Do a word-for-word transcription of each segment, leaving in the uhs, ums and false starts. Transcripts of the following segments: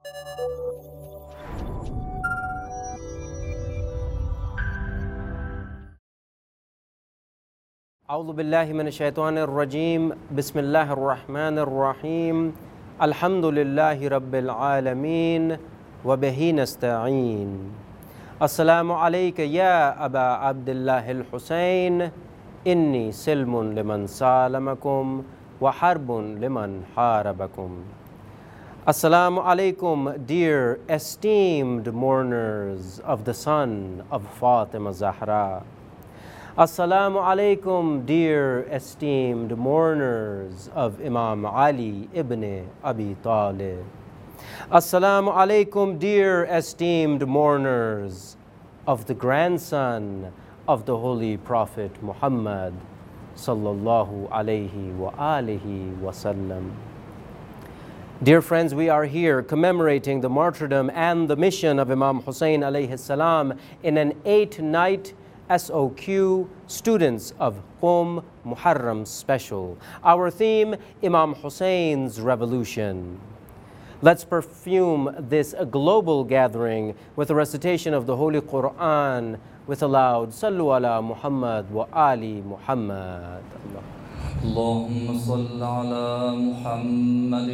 أعوذ بالله من الشيطان الرجيم بسم الله الرحمن الرحيم الحمد لله رب العالمين وبه نستعين. السلام عليك يا أبا عبد الله الحسين، إني سلم لمن سالمكم وحرب لمن حاربكم. Assalamu alaikum, dear esteemed mourners of the son of Fatima Zahra. Assalamu alaikum, dear esteemed mourners of Imam Ali ibn Abi Talib. Assalamu alaikum, dear esteemed mourners of the grandson of the Holy Prophet Muhammad sallallahu alayhi wa alihi wa sallam. Dear friends, we are here commemorating the martyrdom and the mission of Imam Hussein alayhi salam in an eight-night S O Q Students of Qom Muharram special. Our theme, Imam Hussein's Revolution. Let's perfume this global gathering with a recitation of the Holy Quran with a loud Sallu ala Muhammad wa Ali Muhammad. اللهم صل على محمد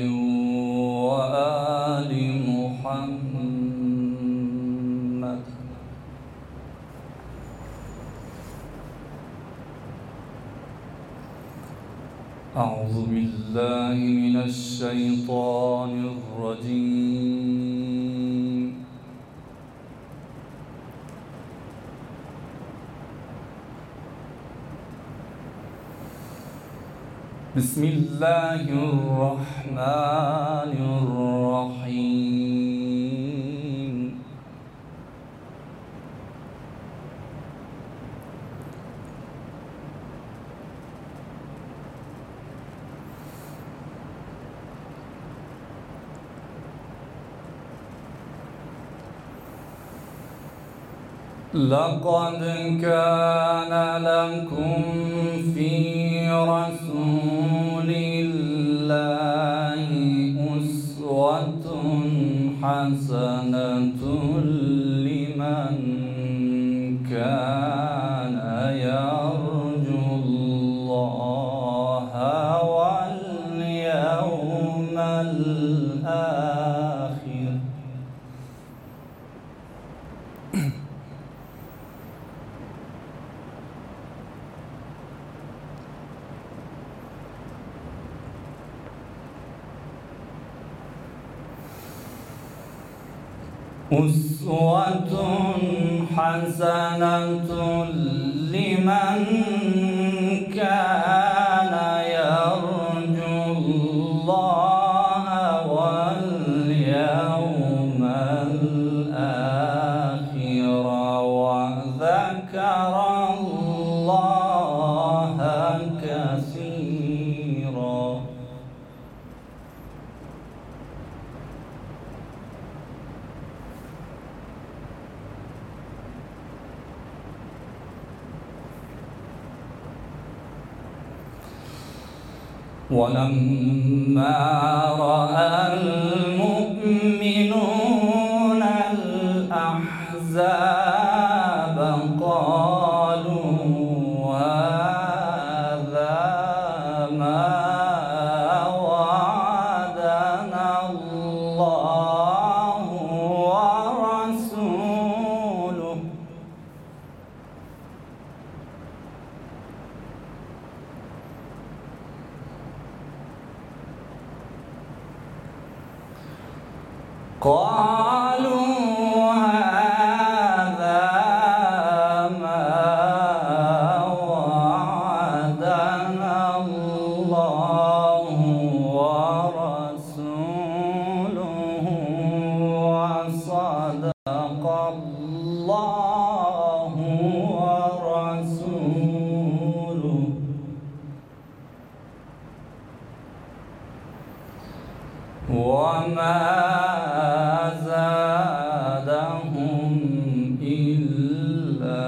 وآل محمد. أعوذ بالله من الشيطان الرجيم. بسم الله الرحمن الرحيم. لقد كان لكم في رسول الله أسوة حسنة لمن كان يرجو الله واليوم الآخر. أسوة حسنة لمن كان يرجو الله واليوم الآخر وذكر الله كثيرا. ولما رأى المؤمنون الأحزاب قالوا هذا ما وعدنا الله ورسوله قالوا هذا ما وعدنا الله ورسوله وصدق الله ورسوله وما زادهم إلا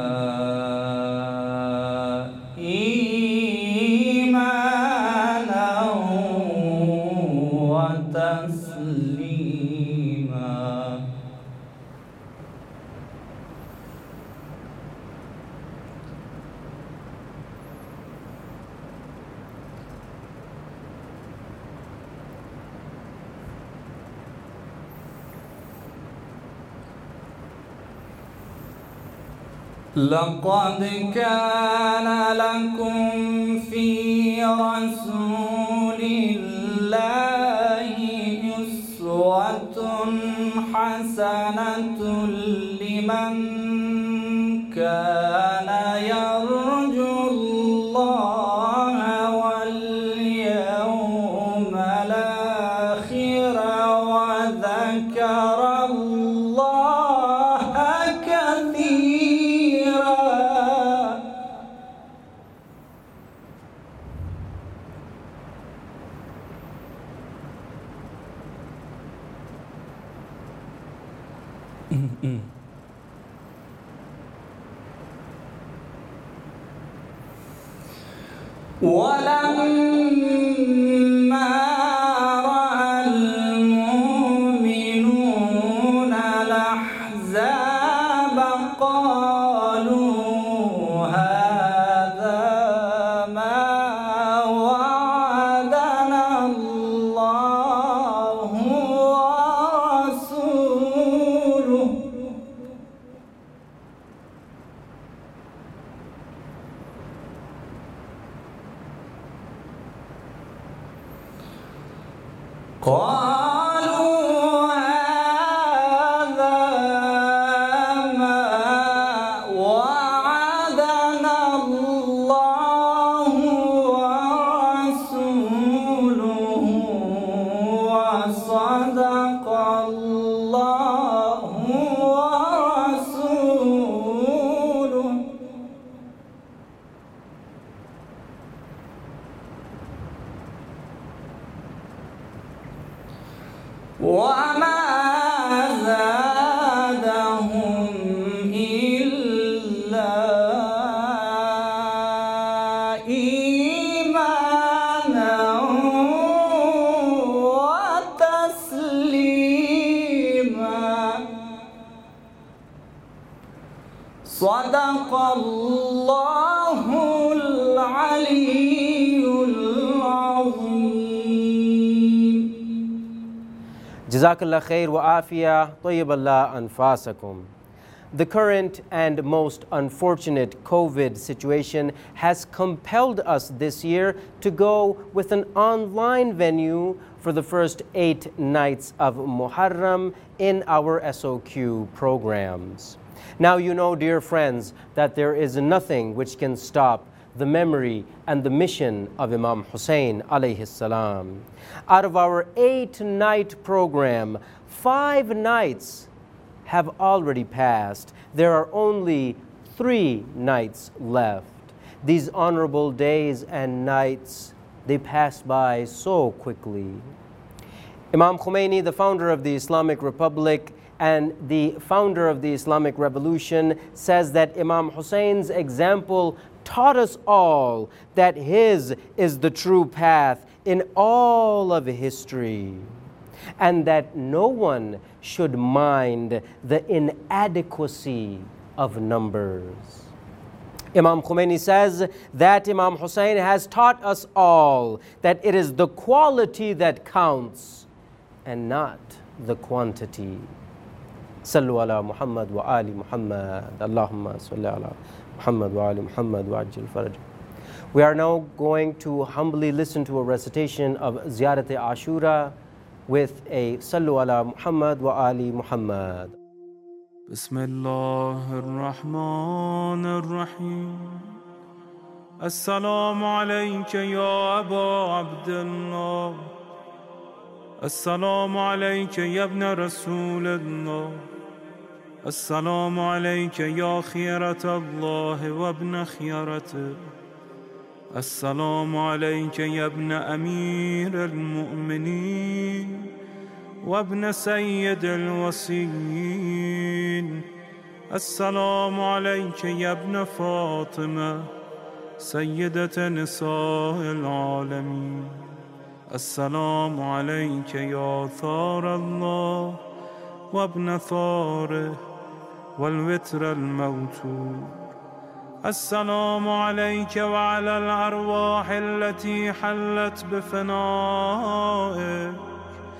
إيمانا وتسليما. لقد كان لكم في رسول الله أسوة حسنة لمن كان يرجو الله واليوم الآخر وذكر الله كثيرا. ولما رأى المؤمنون الأحزاب قالوا هذا ما وعدنا الله ورسوله قالوا هذا ما وعدنا الله ورسوله وصدق الله ورسوله. وما زادهم إلا إيمانا وتسليما. صدق الله العلي العظيم. Jazakallah khair wa afiyah, tayyiballah anfasakum. The current and most unfortunate COVID situation has compelled us this year to go with an online venue for the first eight nights of Muharram in our S O Q programs. Now you know, dear friends, that there is nothing which can stop the memory and the mission of Imam Hussein alayhi salam. Out of our eight-night program, five nights have already passed. There are only three nights left. These honorable days and nights, they pass by so quickly. Imam Khomeini, the founder of the Islamic Republic and the founder of the Islamic Revolution, says that Imam Hussein's example taught us all that his is the true path in all of history, and that no one should mind the inadequacy of numbers. Imam Khomeini says that Imam Hussein has taught us all that it is the quality that counts and not the quantity. Sallu ala Muhammad wa ali Muhammad. Allahumma salli ala Muhammad wa ali Muhammad wa ajil faraj. We are now going to humbly listen to a recitation of Ziyarat Ashura with a Sallu ala Muhammad wa ali Muhammad. Bismillah ar-Rahman ar-Rahim. Assalamu alayka ya Aba Abdullah. Assalamu alayka ya ibn Rasulullah. Assalamu alayka ya khiyarat Allah wa ibn khiyaratih. Assalamu alayka ya ibn Amir al-Mu'minin wa ibn Sayyid al-Wasiyyin. Assalamu alayka ya ibn Fatima سيدة نساء العالمين. السلام عليك يا ثار الله وابن ثاره والوتر الموتور. السلام عليك وعلى الأرواح التي حلت بفنائك.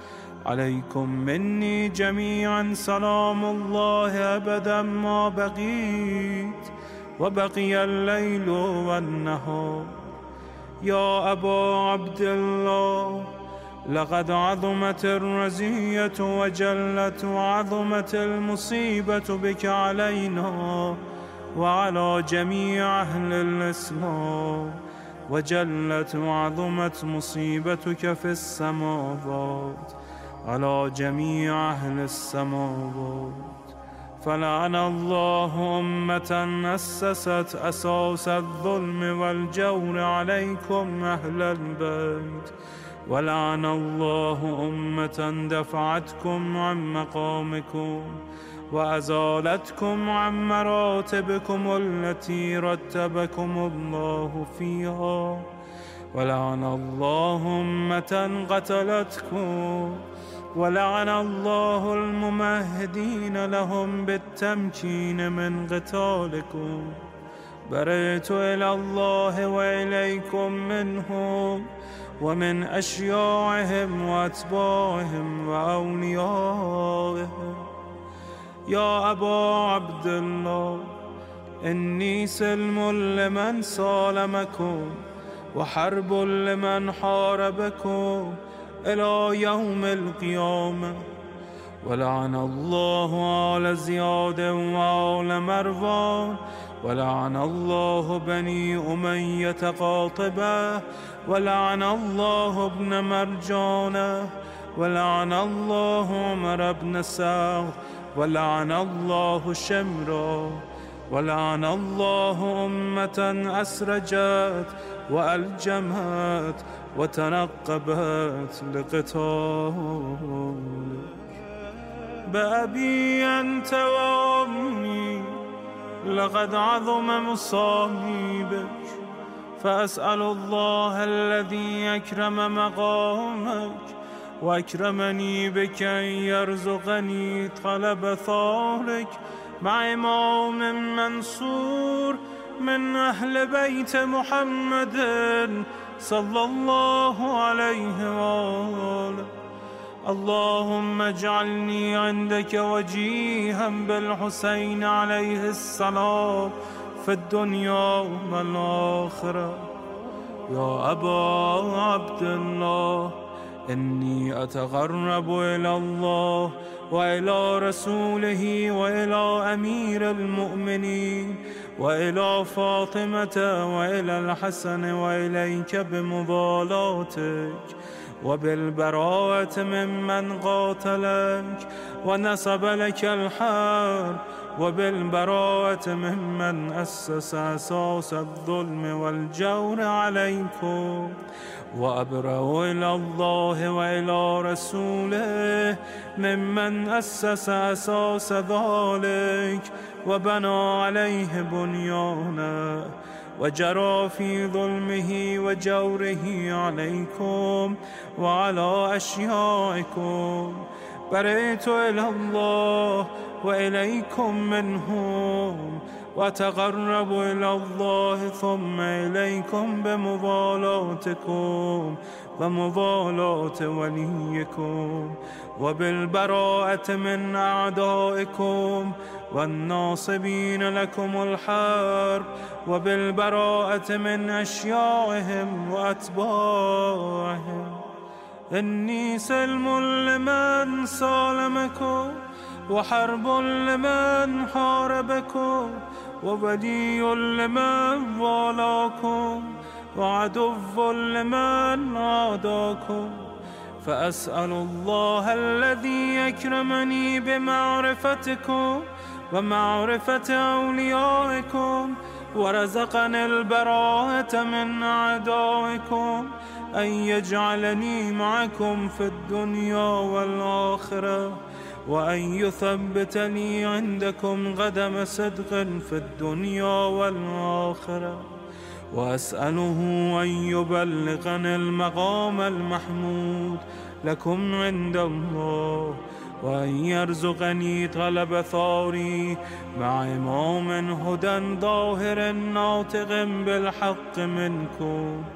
عليكم مني جميعا سلام الله أبدا ما بقيت وبقي الليل والنهار. يا أبا عبد الله، لقد عظمت الرزية وجلت وعظمت المصيبة بك علينا وعلى جميع أهل الإسلام، وجلت وعظمت مصيبتك في السماوات على جميع أهل السماوات. فلعن الله أمة أسست أساس الظلم والجور عليكم أهل البيت، ولعن الله أمة دفعتكم عن مقامكم وأزالتكم عن مراتبكم التي رتبكم الله فيها، ولعن الله أمة قتلتكم، ولعن الله الممهدين لهم بالتمكين من قتالكم. برئت إلى الله وإليكم منهم ومن أشياعهم وأتباعهم وأوليائهم. يا أبا عبد الله، إني سلم لمن سالمكم وحرب لمن حاربكم إلى يوم القيامة. ولعن الله آل زياد وآل مروان، ولعن الله بني أمية قاطبة، ولعن الله ابن مرجانة، ولعن الله عمر بن سعد، ولعن الله شمرا، ولعن الله أمة أسرجت وألجمت وتنقبت لقتالك. بأبي أنت وأمي، لقد عظم مصائبك، فأسأل الله الذي أكرم مقامك وأكرمني بك أن يرزقني طلب ثارك مع إمام منصور من أهل بيت محمد صلى الله عليه وآله. اللهم اجعلني عندك وجيها بالحسين عليه السلام في الدنيا والآخرة. يا أبا عبد الله، إني أتقرب إلى الله وإلى رسوله وإلى أمير المؤمنين وإلى فاطمة وإلى الحسن وإليك بمضالاتك وبالبراءة ممن قاتلك ونسب لك الحرب، وبالبراءة ممن أسس أساس الظلم والجور عليكم. وأبرأ إلى الله وإلى رسوله ممن أسس أساس ذلك وبنى عليه بنيانه وجرى في ظلمه وجوره عليكم وعلى أشيائكم. برئت إلى الله وإليكم منهم، وتقرب إلى الله ثم إليكم بمضالاتكم ومضالاة وليكم، وبالبراءة من أعدائكم والناصبين لكم الحرب، وبالبراءة من أشيائهم وأتباعهم. إني سلم لمن سالمكم وحرب لمن حاربكم وولي لمن والاكم وعدو لمن عاداكم. فأسأل الله الذي أكرمني بمعرفتكم ومعرفة أوليائكم ورزقني البراءة من أعدائكم أن يجعلني معكم في الدنيا والآخرة، وأن يثبت لي عندكم قدم صدق في الدنيا والآخرة. وأسأله أن يبلغني المقام المحمود لكم عند الله، وأن يرزقني طلب ثاري مع إمام هدى ظاهر ناطق بالحق منكم،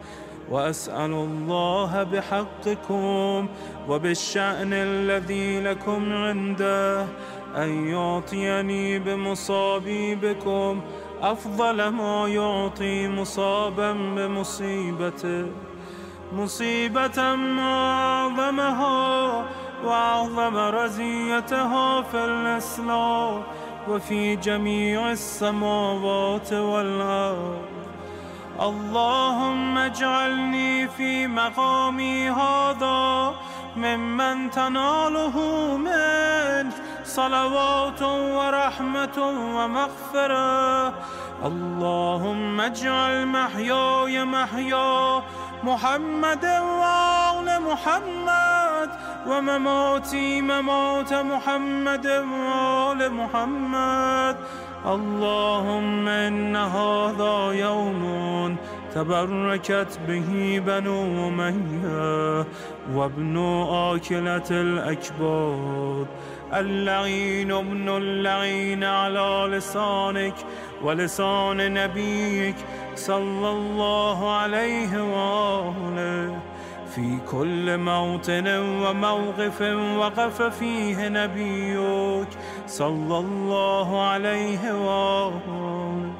وأسأل الله بحقكم وبالشأن الذي لكم عنده أن يعطيني بمصابي بكم أفضل ما يعطي مصابا بمصيبته، مصيبة ما أعظمها وأعظم رزيتها في الإسلام وفي جميع السماوات والأرض. اللهم اجعلني في مقامي هذا ممن تناله منك صلوات ورحمة ومغفرة. اللهم اجعل محياي محيا محمد وآل محمد ومماتي ممات محمد وآل محمد. اللهم إن هذا يوم تبركت به بنو أمية وابن آكلة الأكباد، اللعين ابن اللعين على لسانك ولسان نبيك صلى الله عليه وآله، في كل موطن وموقف وقف فيه نبيك صلى الله عليه وآله.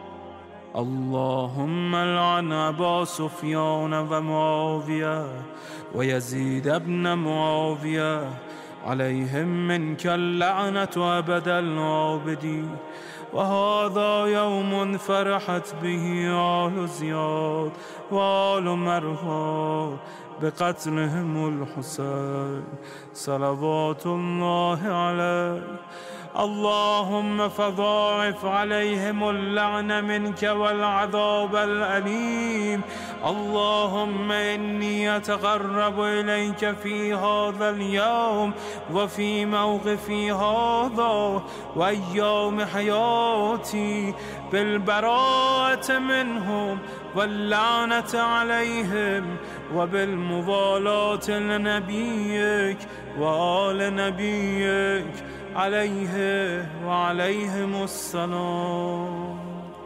اللهم لعن أبا سفيان ومعاوية ويزيد ابن معاوية، عليهم منك اللعنة أبد العابدين. وهذا يوم فرحت به آل زياد وآل مروان بقتلهم الحسين صلوات الله عليه. اللهم فضاعف عليهم اللعن منك والعذاب الأليم. اللهم إني أتقرب إليك في هذا اليوم وفي موقفي هذا وأيام حياتي بالبراءة منهم واللعنة عليهم وبالموالاة لنبيك وآل نبيك عليه وعليهم السلام.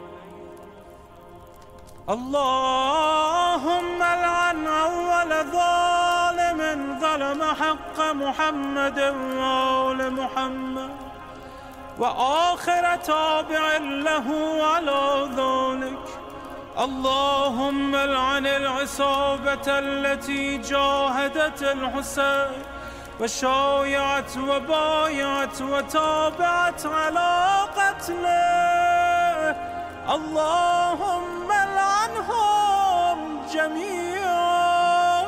اللهم لعن أول ظالم ظلم حق محمد وآل محمد وآخر تابع له على ذلك. اللهم لعن العصابة التي جاهدت الحسين وشايعت وبايعت وتابعت على قتله. اللهم لعنهم جميعا.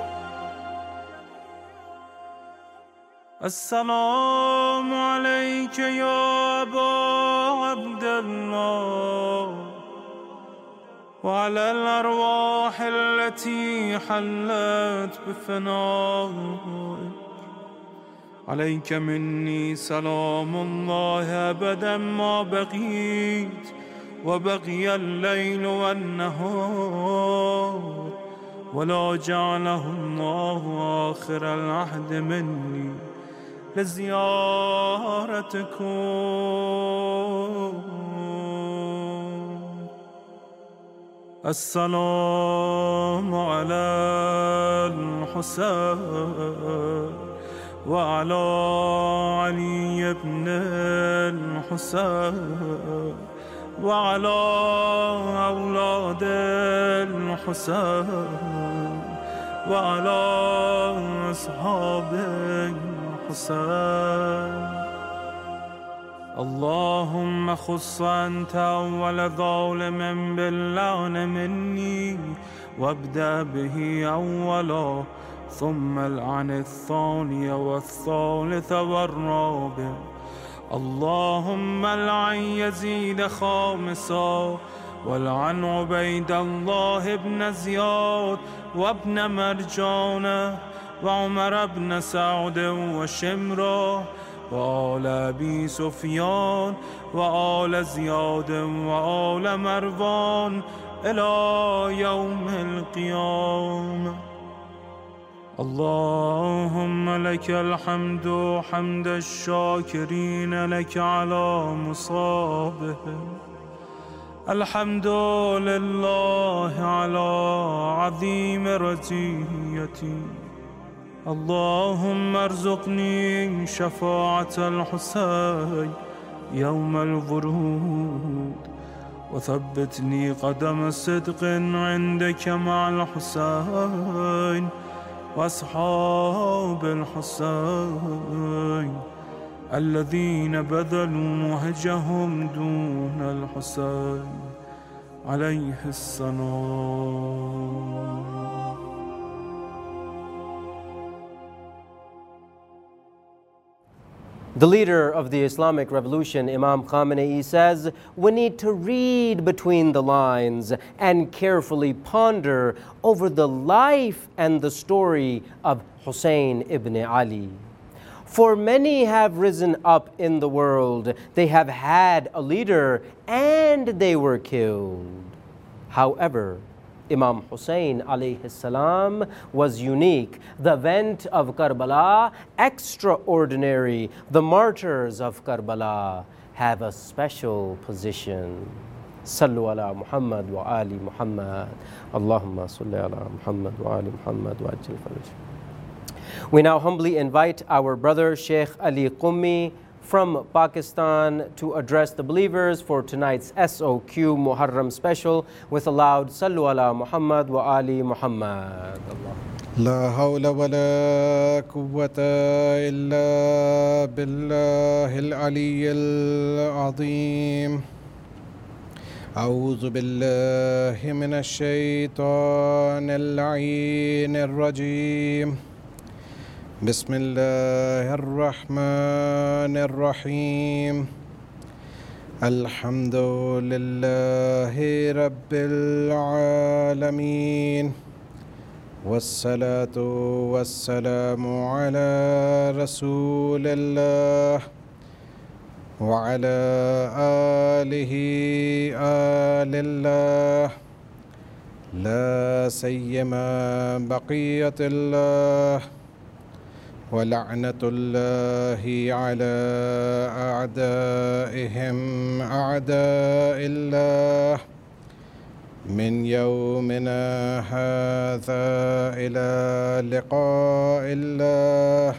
السلام عليك يا أبا عبد الله وعلى الأرواح التي حلت بفنائك. عليك مني سلام الله أبدا ما بقيت وبقي الليل والنهار، ولا جعله الله آخر العهد مني لزيارتكم. السلام على الحسين وعلى علي بن الحسين وعلى أولاد الحسين وعلى أصحاب الحسين. اللهم خص أنت أول ظالم باللعن مني وابدأ به أولا، ثم العن الثاني والثالث والرابع. اللهم العن يزيد خامسا والعن عبيد الله بن زياد وابن مرجانة وعمر بن سعد وشمرة وآل أبي سفيان وآل زياد وآل مروان إلى يوم القيامة. اللهم لك الحمد حمد الشاكرين لك على مصابهم. الحمد لله على عظيم رزيتي اللهم ارزقني شفاعة الحسين يوم الورود وثبتني قدم صدق عندك مع الحسين وأصحاب الحسين الذين بذلوا مهجهم دون الحسين عليه السلام. The leader of the Islamic Revolution, Imam Khamenei, says we need to read between the lines and carefully ponder over the life and the story of Hussein ibn Ali. For many have risen up in the world, they have had a leader and they were killed. However, Imam Hussein alayhi salam was unique, the event of Karbala extraordinary. The martyrs of Karbala have a special position. Sallu ala Muhammad wa ali Muhammad. Allahumma salli ala Muhammad wa ali Muhammad wa ajil faraj. We now humbly invite our brother Sheikh Ali Qummi from Pakistan to address the believers for tonight's S O Q Muharram special with a loud Sallu ala Muhammad wa ali Muhammad. لا حول ولا قوة إلا بالله العلي العظيم. أعوذ بالله من الشيطان اللعين الرجيم. بسم الله الرحمن الرحيم. الحمد لله رب العالمين والصلاة والسلام على رسول الله وعلى آله آل الله لا سيما بقية الله ولعنة الله على أعدائهم أعداء الله من يومنا هذا إلى لقاء الله.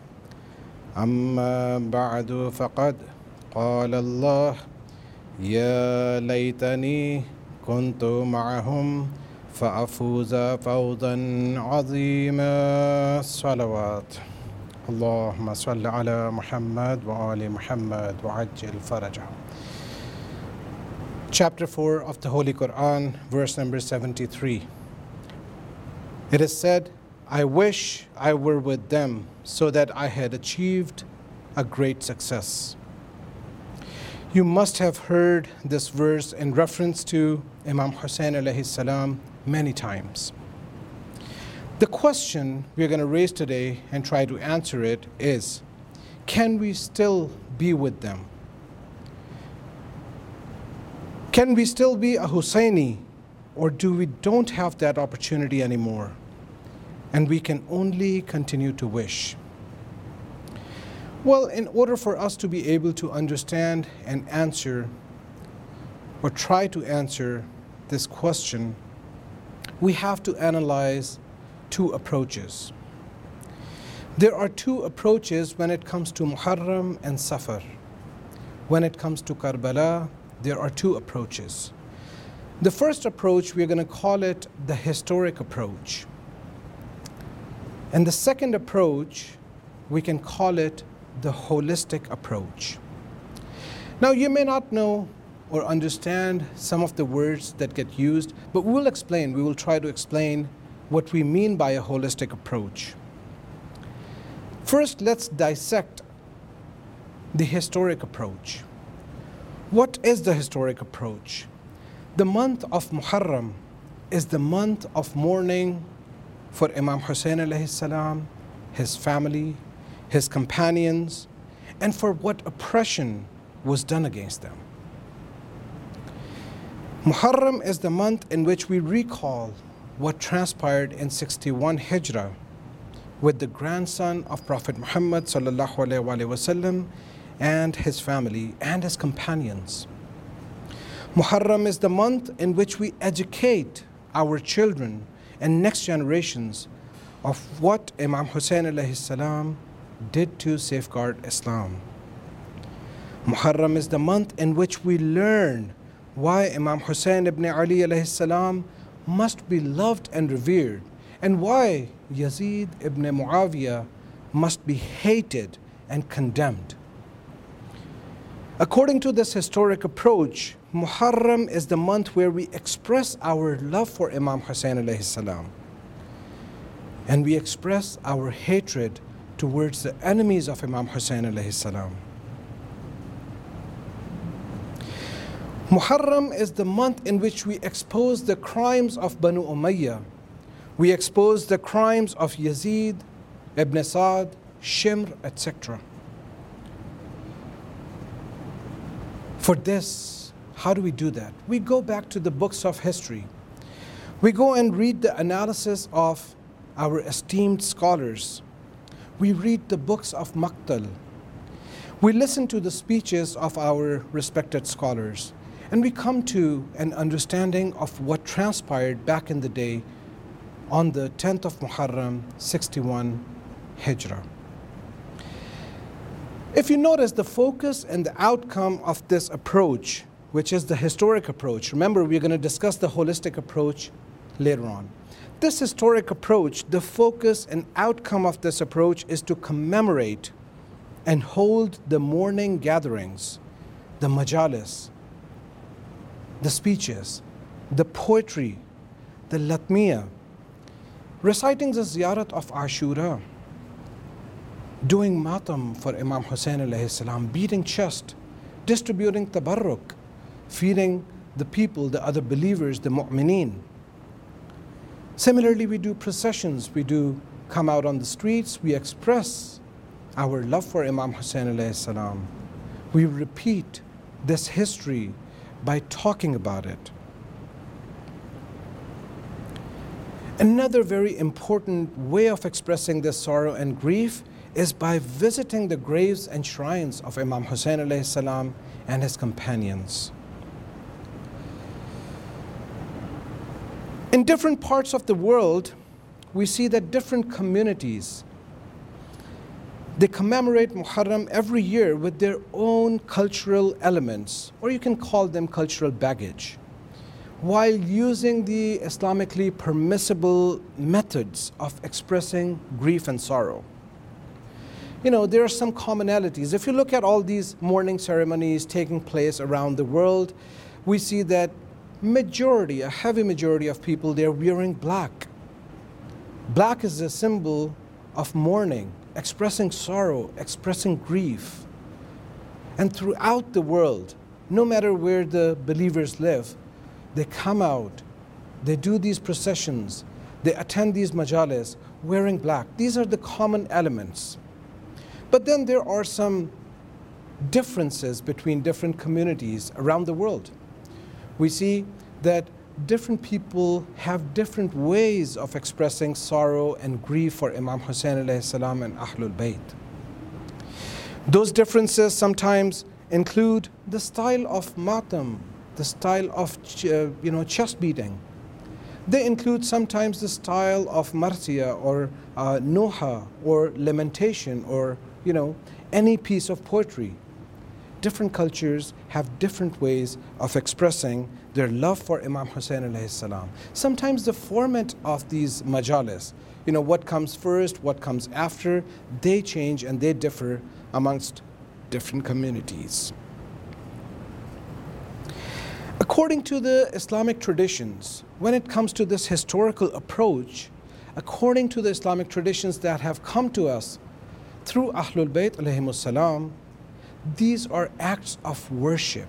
أما بعد فقد قال الله يا ليتني كنت معهم فأفوز فوزا عظيما. صلوات اللهم صل على محمد وآل محمد وعجل فرجهم. Chapter four of the Holy Quran, verse number seventy-three. It is said, I wish I were with them so that I had achieved a great success. You must have heard this verse in reference to Imam Hussein alayhi salam many times. The question we're going to raise today and try to answer it is, can we still be with them? Can we still be a Husseini, or do we don't have that opportunity anymore and we can only continue to wish? Well, in order for us to be able to understand and answer or try to answer this question, we have to analyze two approaches. There are two approaches when it comes to Muharram and Safar. When it comes to Karbala, there are two approaches. The first approach, we're going to call it the historic approach. And the second approach, we can call it the holistic approach. Now, you may not know or understand some of the words that get used, but we will explain, we will try to explain what we mean by a holistic approach. First, let's dissect the historic approach. What is the historic approach? The month of Muharram is the month of mourning for Imam Hussein alayhi salam, his family, his companions, and for what oppression was done against them. Muharram is the month in which we recall what transpired in sixty-one Hijrah with the grandson of Prophet Muhammad sallallahu alaihi wasallam and his family and his companions. Muharram is the month in which we educate our children and next generations of what Imam Hussein alayhi salam did to safeguard Islam. Muharram is the month in which we learn why Imam Hussein ibn Ali alayhi salam must be loved and revered, and why Yazid ibn Muawiyah must be hated and condemned. According to this historic approach, Muharram is the month where we express our love for Imam Hussein alayhi salam, and we express our hatred towards the enemies of Imam Hussein alayhi salam. Muharram is the month in which we expose the crimes of Banu Umayyah. We expose the crimes of Yazid, Ibn Sa'd, Shimr, et cetera. For this, how do we do that? We go back to the books of history. We go and read the analysis of our esteemed scholars. We read the books of Maqtal. We listen to the speeches of our respected scholars. And we come to an understanding of what transpired back in the day on the tenth of Muharram, sixty-one Hijrah. If you notice the focus and the outcome of this approach, which is the historic approach, remember we're going to discuss the holistic approach later on. This historic approach, the focus and outcome of this approach is to commemorate and hold the mourning gatherings, the majalis, the speeches, the poetry, the latmiya, reciting the ziyarat of Ashura, doing matam for Imam Hussein alayhi salam, beating chest, distributing tabarruk, feeding the people, the other believers, the mu'mineen. Similarly, we do processions, we do come out on the streets, we express our love for Imam Hussein alayhi salam. We repeat this history by talking about it. Another very important way of expressing this sorrow and grief is by visiting the graves and shrines of Imam Hussein alayhi salam and his companions. In different parts of the world, we see that different communities, they commemorate Muharram every year with their own cultural elements, or you can call them cultural baggage, while using the Islamically permissible methods of expressing grief and sorrow. You know, there are some commonalities. If you look at all these mourning ceremonies taking place around the world, we see that majority, a heavy majority of people, they're wearing black. Black is a symbol of mourning, expressing sorrow, expressing grief. And throughout the world, no matter where the believers live, they come out, they do these processions, they attend these majalis wearing black. These are the common elements. But then there are some differences between different communities around the world. We see that different people have different ways of expressing sorrow and grief for Imam Hussein alayhi salam and Ahlul Bayt. Those differences sometimes include the style of matam, the style of uh, you know chest beating. They include sometimes the style of marsiya or uh, noha or lamentation or you know any piece of poetry. Different cultures have different ways of expressing their love for Imam Hussein alayhi salam. Sometimes the format of these majalis, you know, what comes first, what comes after, they change and they differ amongst different communities. According to the Islamic traditions, when it comes to this historical approach, according to the Islamic traditions that have come to us through Ahlul Bayt alayhimus salam, these are acts of worship.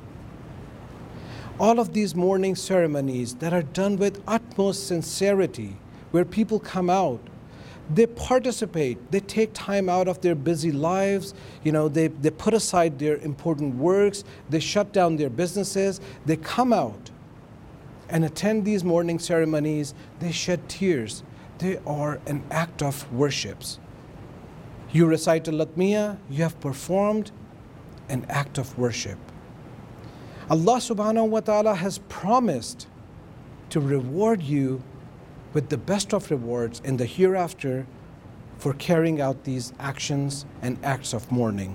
All of these mourning ceremonies that are done with utmost sincerity, where people come out, they participate, they take time out of their busy lives, you know, they, they put aside their important works, they shut down their businesses, they come out and attend these mourning ceremonies, they shed tears. They are an act of worships. You recite a latmiya, you have performed an act of worship. Allah subhanahu wa ta'ala has promised to reward you with the best of rewards in the hereafter for carrying out these actions and acts of mourning.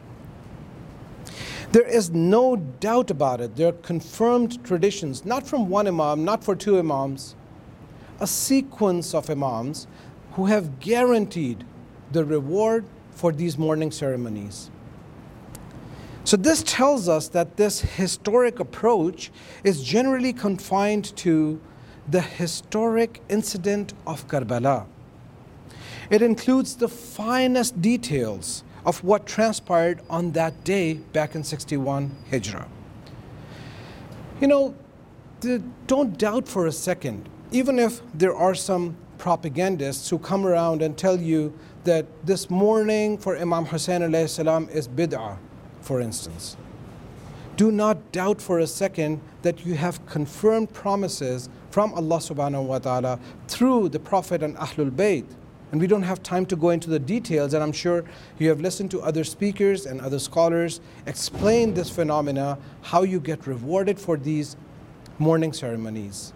There is no doubt about it. There are confirmed traditions, not from one imam, not for two imams, a sequence of imams who have guaranteed the reward for these mourning ceremonies. So this tells us that this historic approach is generally confined to the historic incident of Karbala. It includes the finest details of what transpired on that day back in sixty-one Hijrah. You know, the, don't doubt for a second, even if there are some propagandists who come around and tell you that this mourning for Imam Hussein alayhi salam is bid'ah, for instance. Do not doubt for a second that you have confirmed promises from Allah subhanahu wa ta'ala through the Prophet and Ahlul Bayt. And we don't have time to go into the details, and I'm sure you have listened to other speakers and other scholars explain this phenomena, how you get rewarded for these mourning ceremonies.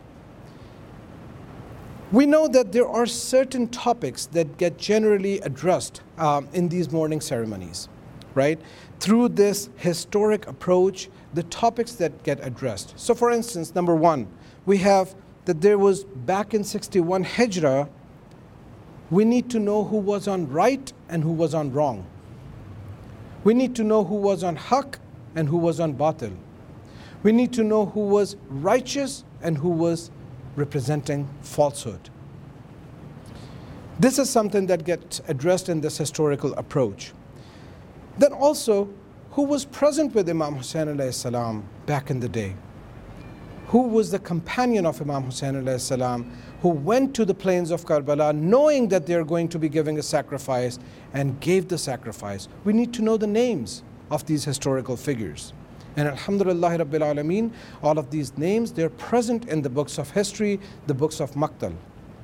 We know that there are certain topics that get generally addressed um, in these mourning ceremonies, right? Through this historic approach, the topics that get addressed. So for instance, number one, we have that there was back in sixty-one Hijrah, we need to know who was on right and who was on wrong. We need to know who was on haqq and who was on batil. We need to know who was righteous and who was representing falsehood. This is something that gets addressed in this historical approach. Then also, who was present with Imam Hussein alayhi salam back in the day? Who was the companion of Imam Hussein alayhi salam who went to the plains of Karbala knowing that they're going to be giving a sacrifice and gave the sacrifice? We need to know the names of these historical figures. And alhamdulillah rabbil alameen, all of these names, they're present in the books of history, the books of Maqtal.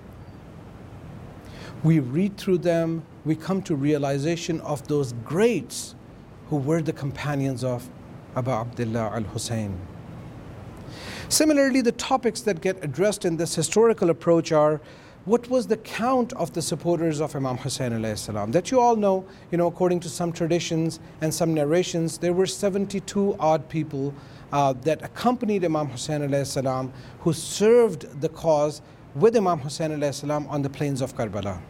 We read through them, we come to realization of those greats who were the companions of Abu Abdullah al-Hussein. Similarly, the topics that get addressed in this historical approach are, what was the count of the supporters of Imam Hussein alayhi salam? That you all know, you know, according to some traditions and some narrations, there were seventy-two odd people uh, that accompanied Imam Hussein alayhi salam who served the cause with Imam Hussein alayhi salam on the plains of Karbala.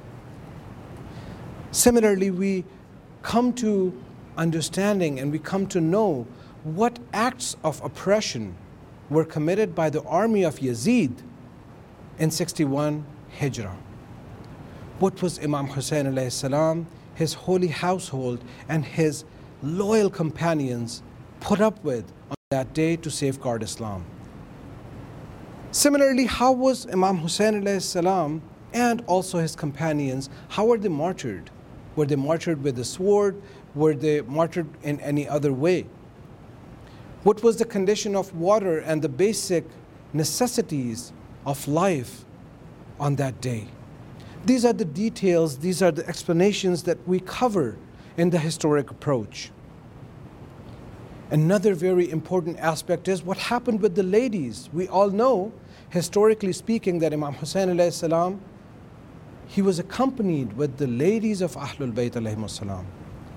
Similarly, we come to understanding and we come to know what acts of oppression were committed by the army of Yazid in sixty-one Hijrah. What was Imam Hussein alayhi salam, his holy household, and his loyal companions put up with on that day to safeguard Islam? Similarly, how was Imam Hussein alayhi salam and also his companions, how were they martyred? Were they martyred with the sword? Were they martyred in any other way? What was the condition of water and the basic necessities of life on that day? These are the details, these are the explanations that we cover in the historic approach. Another very important aspect is what happened with the ladies. We all know, historically speaking, that Imam Hussein alayhi salam, he was accompanied with the ladies of Ahlul Bayt alayhimus salam.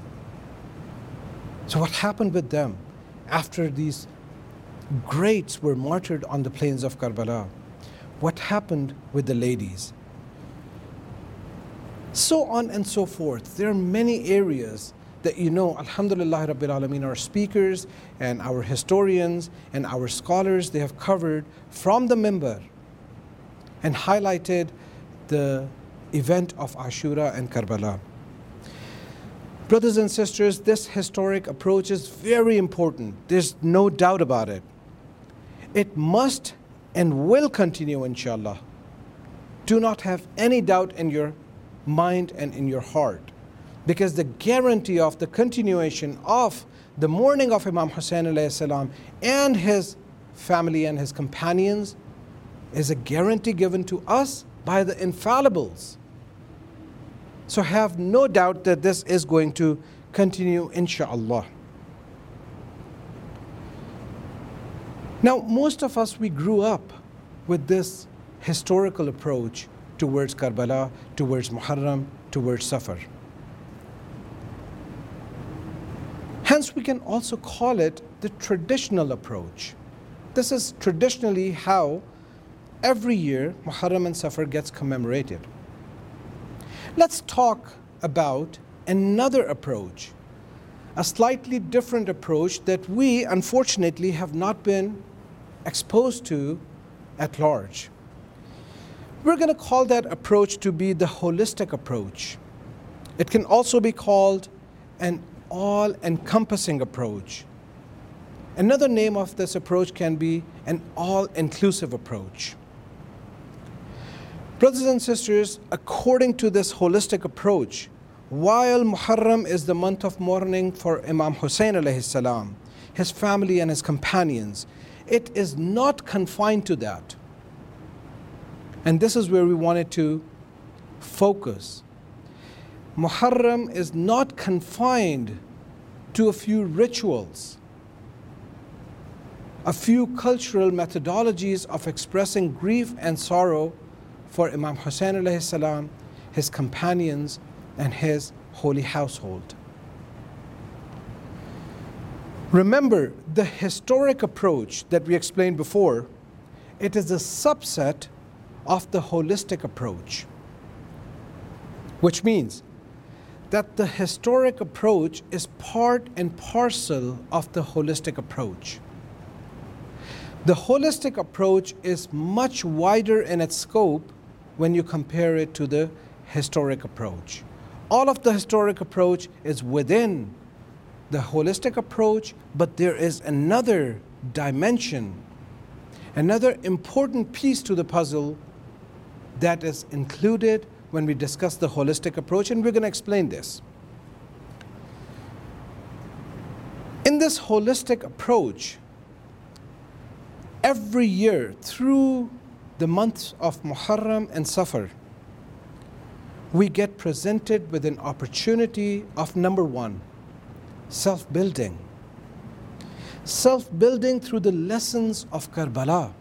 So what happened with them after these greats were martyred on the plains of Karbala? What happened with the ladies? So on and so forth. There are many areas that, you know, alhamdulillah rabbil alameen, our speakers and our historians and our scholars, they have covered from the minbar and highlighted the event of Ashura and Karbala. Brothers and sisters, this historic approach is very important. There's no doubt about it. It must and will continue, inshallah. Do not have any doubt in your mind and in your heart, because the guarantee of the continuation of the mourning of Imam Hussein alayhi salam and his family and his companions is a guarantee given to us by the infallibles. So have no doubt that this is going to continue, inshallah. Now, most of us, we grew up with this historical approach towards Karbala, towards Muharram, towards Safar. Hence, we can also call it the traditional approach. This is traditionally how every year Muharram and Safar gets commemorated. Let's talk about another approach, a slightly different approach that we unfortunately have not been exposed to at large. We're going to call that approach to be the holistic approach. It can also be called an all-encompassing approach. Another name of this approach can be an all-inclusive approach. Brothers and sisters, according to this holistic approach, while Muharram is the month of mourning for Imam Hussein alayhi salam, his family and his companions, it is not confined to that. And this is where we wanted to focus. Muharram is not confined to a few rituals, a few cultural methodologies of expressing grief and sorrow for Imam Hussein alayhi salam, his companions, and his holy household. Remember, the historic approach that we explained before, it is a subset of the holistic approach, which means that the historic approach is part and parcel of the holistic approach. The holistic approach is much wider in its scope when you compare it to the historic approach. All of the historic approach is within the holistic approach, but there is another dimension, another important piece to the puzzle that is included when we discuss the holistic approach, and we're going to explain this. In this holistic approach, every year through the months of Muharram and Safar, we get presented with an opportunity of, number one, self-building. Self-building through the lessons of Karbala.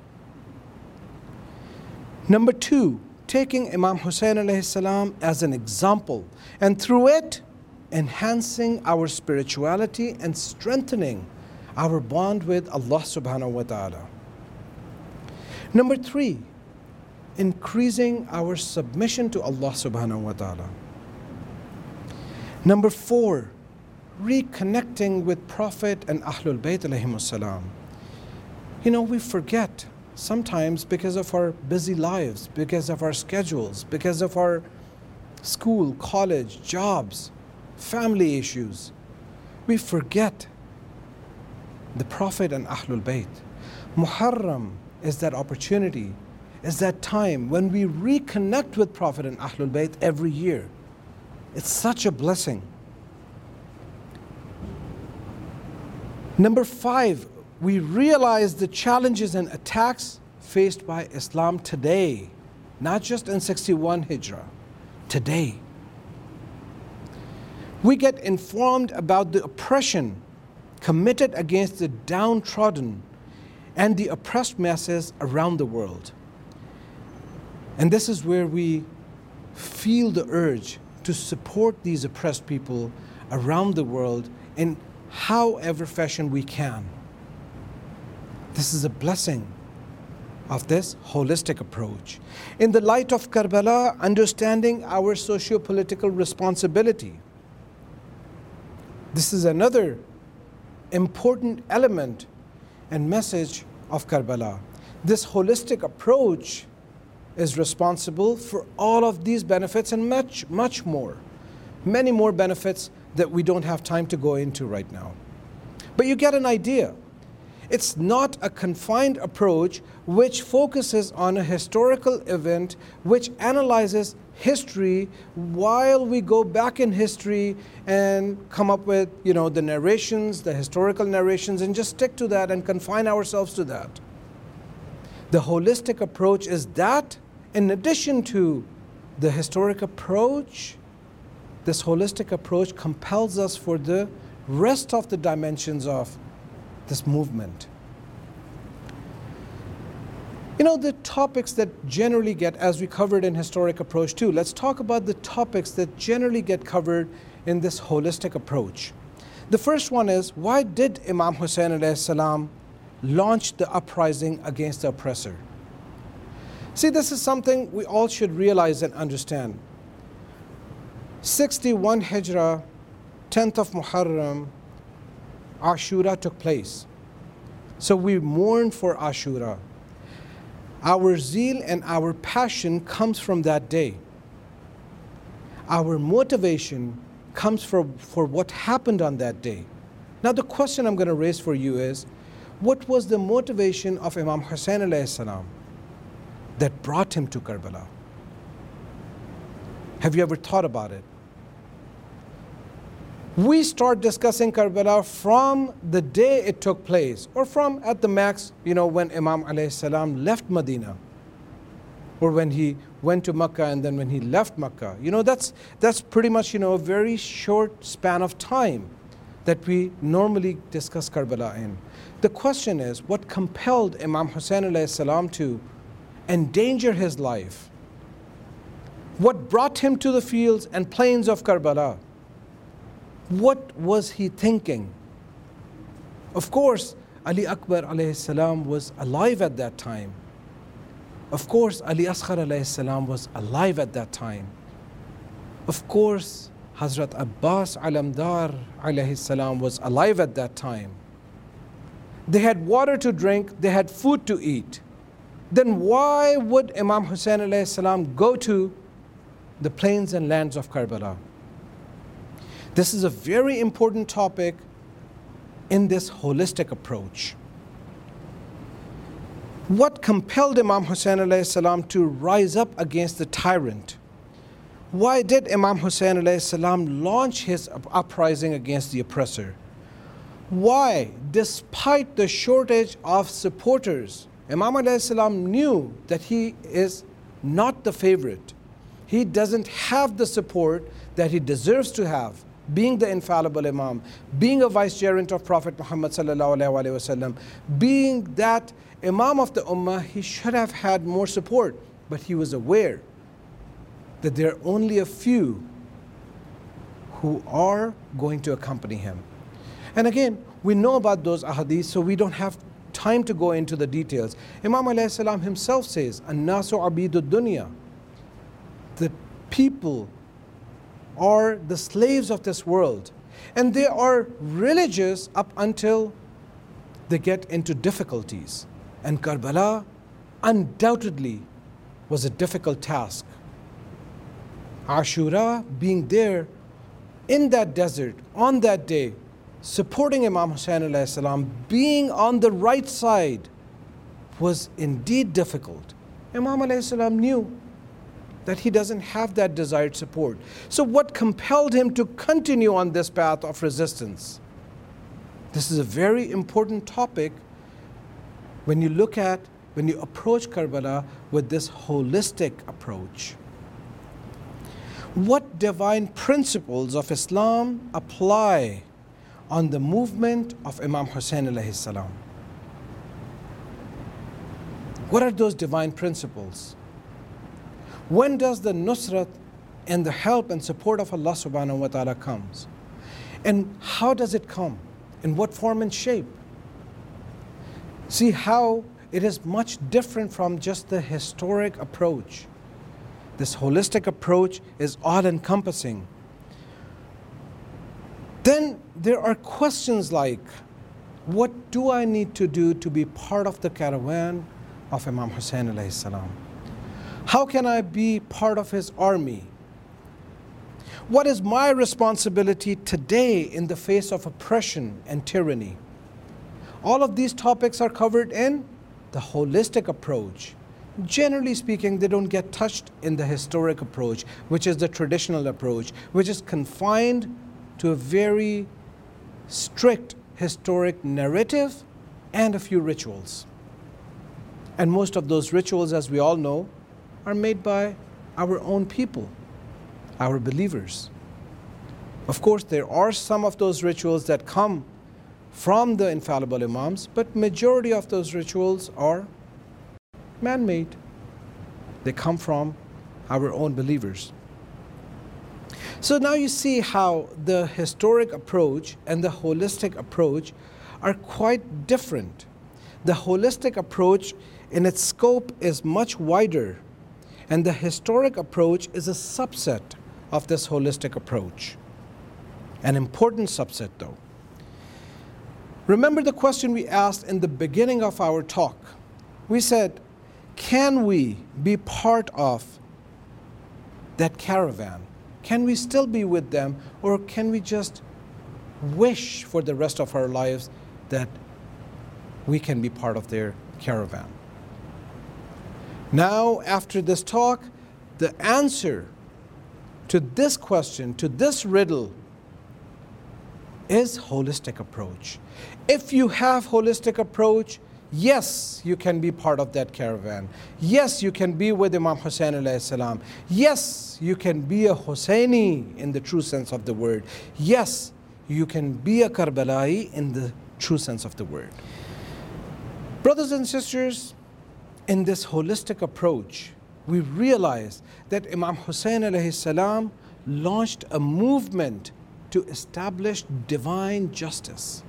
Number two, taking Imam Hussein alayhi salam as an example, and through it, enhancing our spirituality and strengthening our bond with Allah subhanahu wa ta'ala. Number three, increasing our submission to Allah subhanahu wa ta'ala. Number four, reconnecting with Prophet and Ahlul Bayt alayhimus salam. You know, we forget sometimes because of our busy lives, because of our schedules, because of our school, college, jobs, family issues. We forget the Prophet and Ahlul Bayt. Muharram is that opportunity, is that time when we reconnect with Prophet and Ahlul Bayt every year. It's such a blessing. Number five, we realize the challenges and attacks faced by Islam today, not just in sixty-one Hijrah, today. We get informed about the oppression committed against the downtrodden and the oppressed masses around the world. And this is where we feel the urge to support these oppressed people around the world in however fashion we can. This is a blessing of this holistic approach. In the light of Karbala, understanding our socio-political responsibility. This is another important element and message of Karbala. This holistic approach is responsible for all of these benefits and much, much more. Many more benefits that we don't have time to go into right now. But you get an idea. It's not a confined approach which focuses on a historical event, which analyzes history while we go back in history and come up with, you know, the narrations, the historical narrations, and just stick to that and confine ourselves to that. The holistic approach is that, in addition to the historic approach, this holistic approach compels us for the rest of the dimensions of this movement. You know, the topics that generally get, as we covered in Historic Approach too, let's talk about the topics that generally get covered in this holistic approach. The first one is, why did Imam Hussein alayhi salam launch the uprising against the oppressor? See, this is something we all should realize and understand. sixty-one Hijrah, tenth of Muharram, Ashura took place. So we mourn for Ashura. Our zeal and our passion comes from that day. Our motivation comes from for what happened on that day. Now the question I'm going to raise for you is, what was the motivation of Imam Hussein alayhi salam that brought him to Karbala? Have you ever thought about it? We start discussing Karbala from the day it took place, or from at the max, you know, when Imam alayhi salam left Medina, or when he went to Makkah and then when he left Makkah. You know, that's, that's pretty much, you know, a very short span of time that we normally discuss Karbala in. The question is, what compelled Imam Hussein alayhi salam to endanger his life? What brought him to the fields and plains of Karbala? What was he thinking? Of course, Ali Akbar alayhi salam was alive at that time. Of course, Ali Asghar alayhi salam was alive at that time. Of course, Hazrat Abbas Alamdar alayhi salam was alive at that time. They had water to drink, they had food to eat. Then why would Imam Hussein alayhi salam go to the plains and lands of Karbala? This is a very important topic in this holistic approach. What compelled Imam Hussein alayhi salam to rise up against the tyrant? Why did Imam Hussein alayhi salam launch his uprising against the oppressor? Why, despite the shortage of supporters, Imam alayhi salam knew that he is not the favorite. He doesn't have the support that he deserves to have, being the infallible Imam, being a vicegerent of Prophet Muhammad sallallahu alaihi wasallam, being that Imam of the Ummah. He should have had more support, but he was aware that there are only a few who are going to accompany him. And again, we know about those ahadith, so we don't have time to go into the details. Imam alayhi salam himself says, "An-nasu abidud dunya." The people are the slaves of this world, and they are religious up until they get into difficulties. And Karbala undoubtedly was a difficult task. Ashura, being there in that desert on that day, supporting Imam Hussein alayhi salam, being on the right side, was indeed difficult. Imam alayhi salam knew that he doesn't have that desired support. So what compelled him to continue on this path of resistance? This is a very important topic when you look at, when you approach Karbala with this holistic approach. What divine principles of Islam apply on the movement of Imam Hussein alayhi salam? What are those divine principles? When does the nusrat and the help and support of Allah subhanahu wa ta'ala comes? And how does it come? In what form and shape? See how it is much different from just the historic approach. This holistic approach is all-encompassing. Then there are questions like, what do I need to do to be part of the caravan of Imam Hussein alayhi salam? How can I be part of his army? What is my responsibility today in the face of oppression and tyranny? All of these topics are covered in the holistic approach. Generally speaking, they don't get touched in the historic approach, which is the traditional approach, which is confined to a very strict historic narrative and a few rituals. And most of those rituals, as we all know, are made by our own people, our believers. Of course, there are some of those rituals that come from the infallible Imams, but majority of those rituals are man-made. They come from our own believers. So now you see how the historic approach and the holistic approach are quite different. The holistic approach in its scope is much wider, and the historic approach is a subset of this holistic approach. An important subset, though. Remember the question we asked in the beginning of our talk. We said, can we be part of that caravan? Can we still be with them, or can we just wish for the rest of our lives that we can be part of their caravan? Now, after this talk, the answer to this question, to this riddle, is holistic approach. If you have holistic approach, yes, you can be part of that caravan. Yes, you can be with Imam Hussein alayhi salam. Yes, you can be a Husseini in the true sense of the word. Yes, you can be a Karbalai in the true sense of the word. Brothers and sisters, in this holistic approach, we realize that Imam Hussein alayhi salam launched a movement to establish divine justice.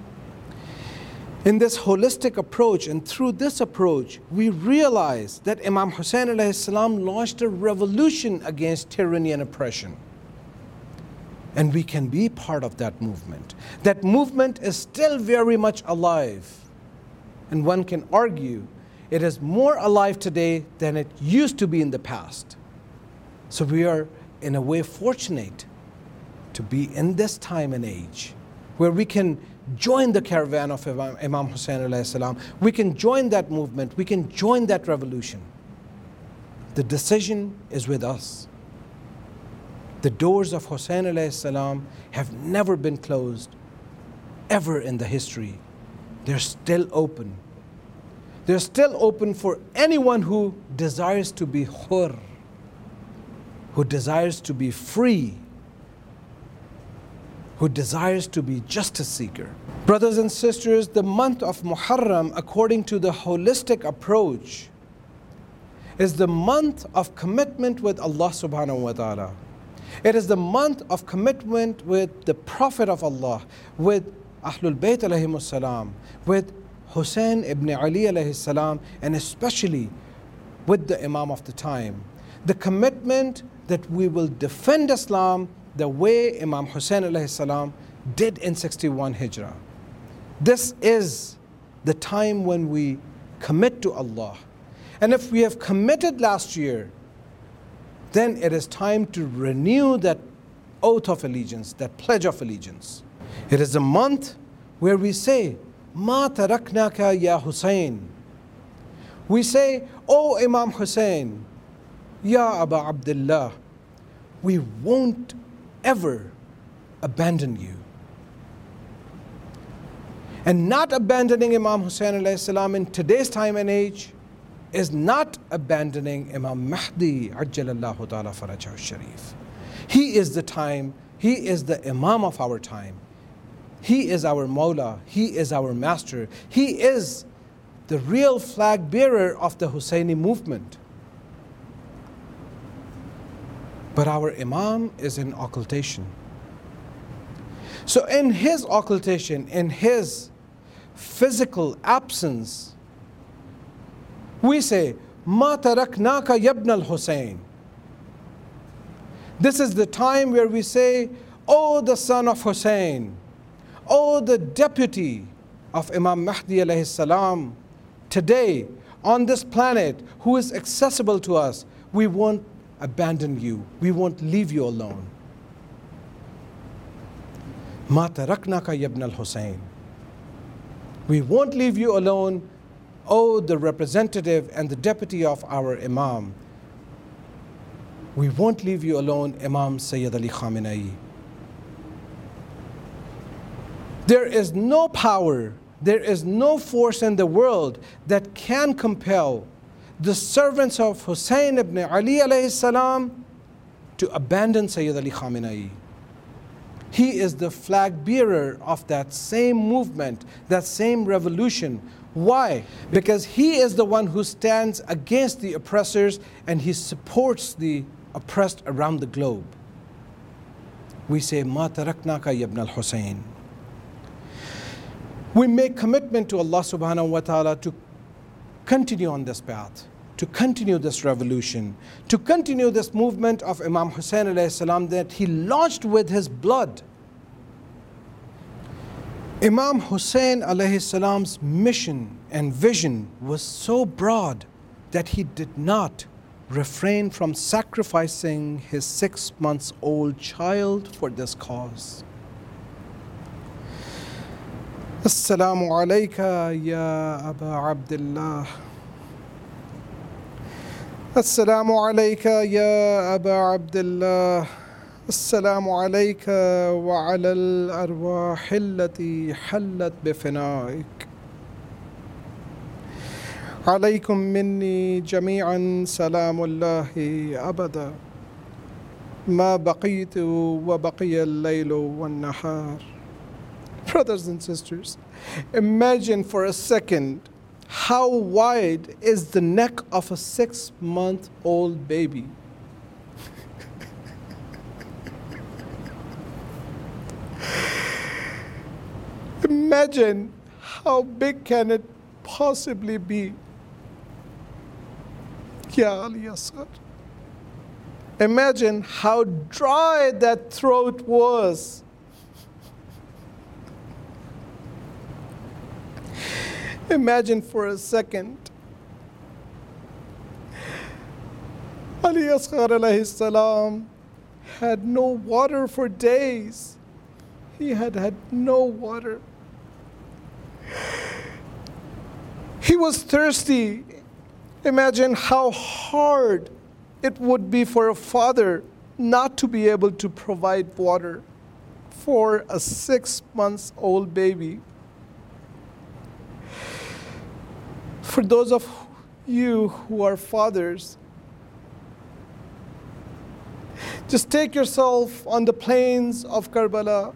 In this holistic approach, and through this approach, we realize that Imam Hussein alayhi salam launched a revolution against tyranny and oppression. And we can be part of that movement. That movement is still very much alive. And one can argue it is more alive today than it used to be in the past. So we are, in a way, fortunate to be in this time and age where we can join the caravan of Imam, Imam Hussein alayhi salam. We can join that movement. We can join that revolution. The decision is with us. The doors of Hussein alayhi salam have never been closed, ever in the history. They're still open. They're still open for anyone who desires to be hur, who desires to be free, who desires to be justice seeker. Brothers and sisters, the month of Muharram, according to the holistic approach, is the month of commitment with Allah subhanahu wa ta'ala. It is the month of commitment with the Prophet of Allah, with Ahlul Bayt alayhimus salam, with Hussein ibn Ali alayhi salam, and especially with the Imam of the time. The commitment that we will defend Islam the way Imam Hussein alayhi salam did in sixty-one Hijrah. This is the time when we commit to Allah. And if we have committed last year, then it is time to renew that oath of allegiance, that pledge of allegiance. It is a month where we say, Ma taraknaka ya Hussein. We say, O Imam Hussein, Ya Aba Abdullah, we won't ever abandon you. And not abandoning Imam Hussein alayhi salam in today's time and age is not abandoning Imam Mahdi Ajjalallahu Ta'ala Farajahu Sharif. He is the time, he is the Imam of our time. He is our Mawla, he is our master, he is the real flag bearer of the Husseini movement. But our Imam is in occultation. So in his occultation, in his physical absence, we say, Ma taraknaka yabna al-Hussein. This is the time where we say, O the son of Hussein, O the deputy of Imam Mahdi alayhi salam, today on this planet who is accessible to us, we won't abandon you. We won't leave you alone. Ma taraknaka yabna al-Hussein. We won't leave you alone, O the representative and the deputy of our Imam. We won't leave you alone, Imam Sayyid Ali Khamenei. There is no power, there is no force in the world that can compel the servants of Hussein ibn Ali alayhi salam to abandon Sayyid Ali Khamenei. He is the flag bearer of that same movement, that same revolution. Why? Because he is the one who stands against the oppressors and he supports the oppressed around the globe. We say, Ma taraknaka ya ibn al-Husayn. We make commitment to Allah subhanahu wa ta'ala to continue on this path, to continue this revolution, to continue this movement of Imam Hussein alayhi salam that he launched with his blood. Imam Hussein alayhi salam's mission and vision was so broad that he did not refrain from sacrificing his six months old child for this cause. Assalamu alayka ya Aba Abdullah. Assalamu alayka ya Aba Abdullah. السلام عليك وعلى الأرواح التي حلت بفنائك عليكم مني جميعا سلام الله أبدا ما بقيت وبقي الليل والنهار. Brothers and sisters, imagine for a second how wide is the neck of a six-month-old baby. Imagine how big can it possibly be. Ya Ali Asghar. Imagine how dry that throat was. Imagine for a second Ali Asghar alayhi salam had no water for days. He had had no water. He was thirsty. Imagine how hard it would be for a father not to be able to provide water for a six months old baby. For those of you who are fathers, just take yourself on the plains of Karbala.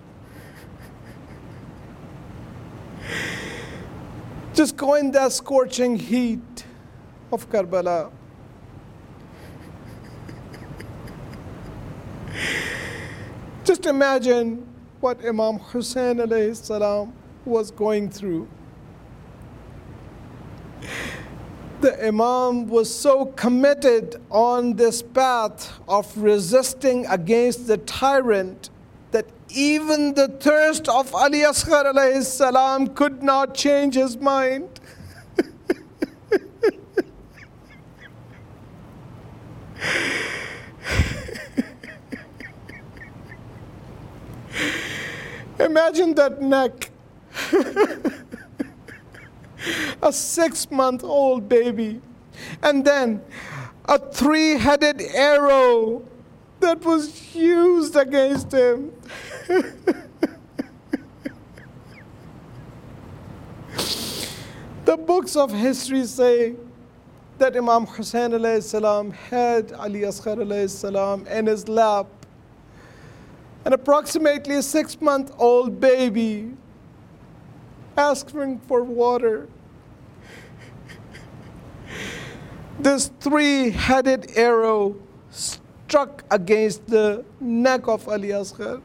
Just go in that scorching heat of Karbala. Just imagine what Imam Hussein alayhi salam was going through. The Imam was so committed on this path of resisting against the tyrant that even the thirst of Ali Asghar alayhi salam could not change his mind. Imagine that neck. A six-month-old baby. And then a three-headed arrow that was used against him. The books of history say that Imam Hussein alayhi salam had Ali Asghar alayhi salam in his lap. And approximately a six-month-old baby asking for water. This three-headed arrow struck against the neck of Ali Asghar.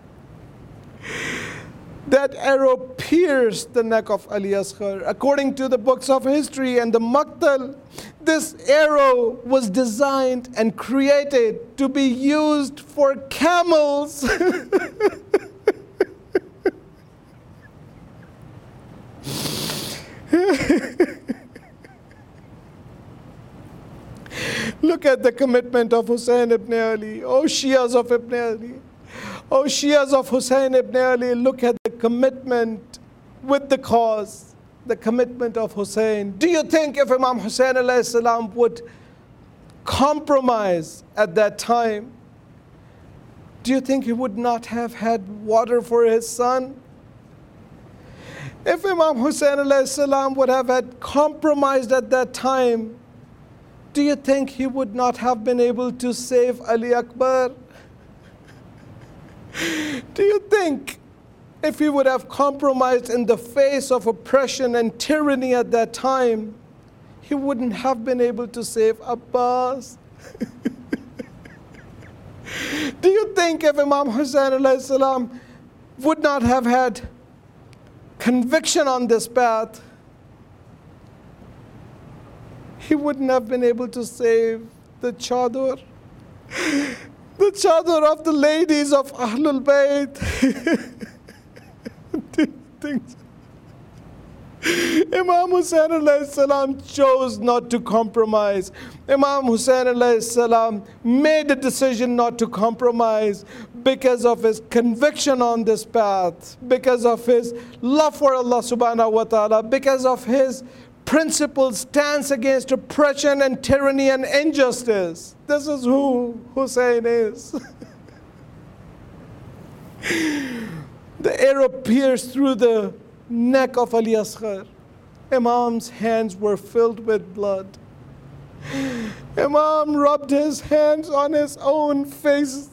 That arrow pierced the neck of Ali Asghar. According to the books of history and the Maqtal, this arrow was designed and created to be used for camels. Look at the commitment of Hussein ibn Ali. Oh Shias of Ibn Ali. Oh Shias of Hussein ibn Ali, look at the commitment with the cause, the commitment of Hussein. Do you think if Imam Hussein alayhi salam would compromise at that time, do you think he would not have had water for his son? If Imam Hussein alayhi salam would have had compromised at that time, do you think he would not have been able to save Ali Akbar? Do you think if he would have compromised in the face of oppression and tyranny at that time, he wouldn't have been able to save Abbas? Do you think if Imam Hussein alayhi salam would not have had conviction on this path, he wouldn't have been able to save the chador, the chador of the ladies of Ahlul Bayt? Do you think so? Imam Hussein alayhi salam chose not to compromise. Imam Hussein alayhi salam made a decision not to compromise because of his conviction on this path, because of his love for Allah subhanahu wa ta'ala, because of his principled stance against oppression and tyranny and injustice. This is who Hussein is. The arrow pierced through the neck of Ali Asghar. Imam's hands were filled with blood. Imam rubbed his hands on his own face.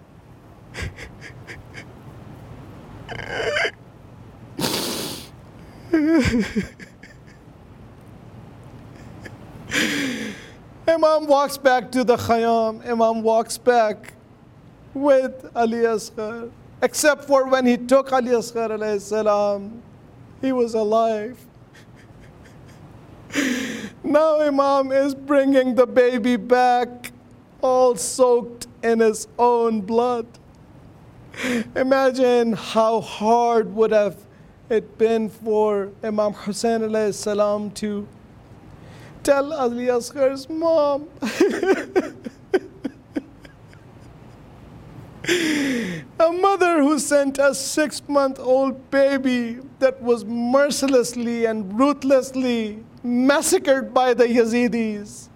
Imam walks back to the Khayyam. Imam walks back with Ali Asghar. Except for when he took Ali Asghar alayhi salam, he was alive. Now Imam is bringing the baby back, all soaked in his own blood. Imagine how hard would have it been for Imam Hussein alayhi salam to tell Ali Asghar's mom, a mother who sent a six-month-old baby that was mercilessly and ruthlessly massacred by the Yazidis.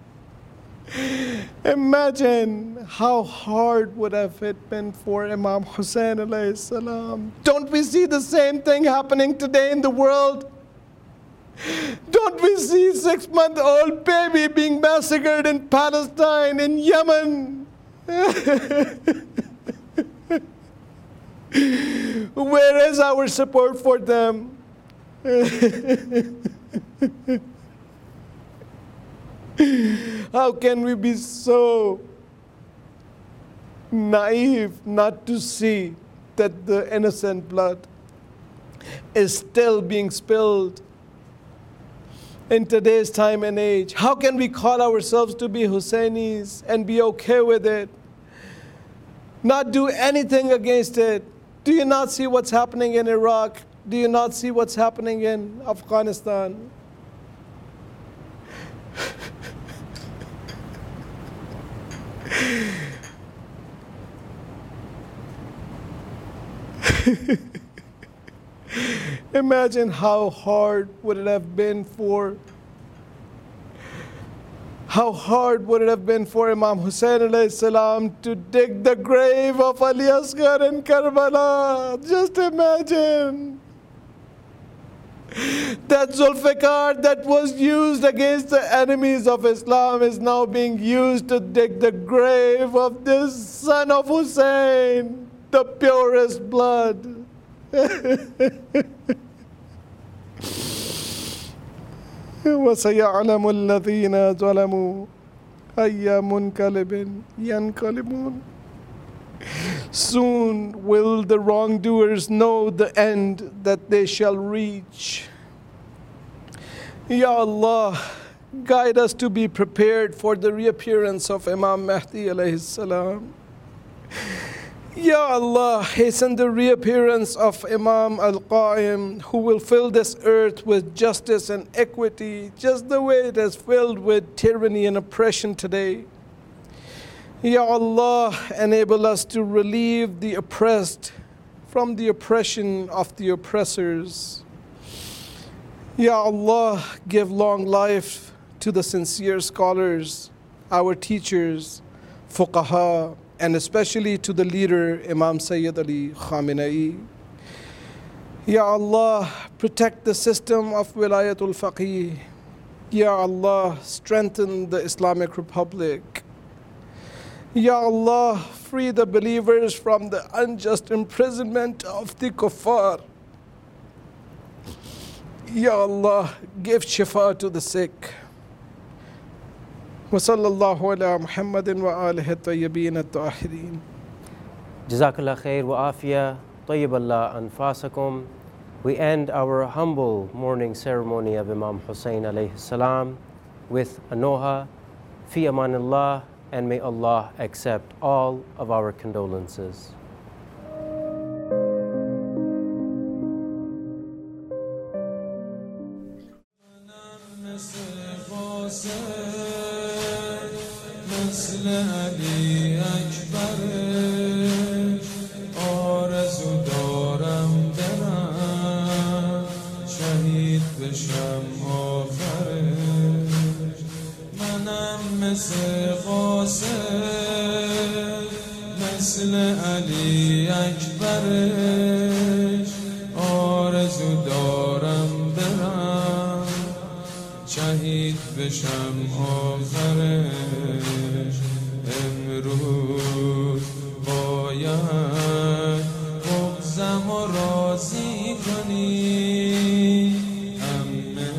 Imagine how hard would have it been for Imam Hussein alayhi salam. Don't we see the same thing happening today in the world? Don't we see six-month-old baby being massacred in Palestine, in Yemen? Where is our support for them? How can we be so naive not to see that the innocent blood is still being spilled in today's time and age? How can we call ourselves to be Husseinis and be okay with it? Not do anything against it? Do you not see what's happening in Iraq? Do you not see what's happening in Afghanistan? Imagine how hard would it have been for How hard would it have been for Imam Hussein alayhi salam to dig the grave of Ali Asghar in Karbala? Just imagine. That Zulfikar that was used against the enemies of Islam is now being used to dig the grave of this son of Hussein, the purest blood. وَسَيَعْلَمُ الَّذِينَ ظَلَمُوا أَيَّ مُنْقَلِبٍ يَنْقَلِبُونَ. Soon will the wrongdoers know the end that they shall reach. Ya Allah, guide us to be prepared for the reappearance of Imam Mahdi alayhi salam. Ya Allah, hasten the reappearance of Imam Al-Qa'im, who will fill this earth with justice and equity, just the way it is filled with tyranny and oppression today. Ya Allah, enable us to relieve the oppressed from the oppression of the oppressors. Ya Allah, give long life to the sincere scholars, our teachers, fuqaha, and especially to the leader, Imam Sayyid Ali Khamenei. Ya Allah, protect the system of Wilayatul Faqih. Ya Allah, strengthen the Islamic Republic. Ya Allah, free the believers from the unjust imprisonment of the kuffar. Ya Allah, give shifa to the sick. وصلى الله على محمد وآله الطيبين الطاهرين. Jazakallah khair wa afia, tayyiballah anfasakum. We end our humble morning ceremony of Imam Hussein alayhi salam with a noha, fi amanillah, and may Allah accept all of our condolences. مثل علی اکبرش آرزو دارم برم شهید بشم آخرش امروز باید بغضم و راضی کنی همه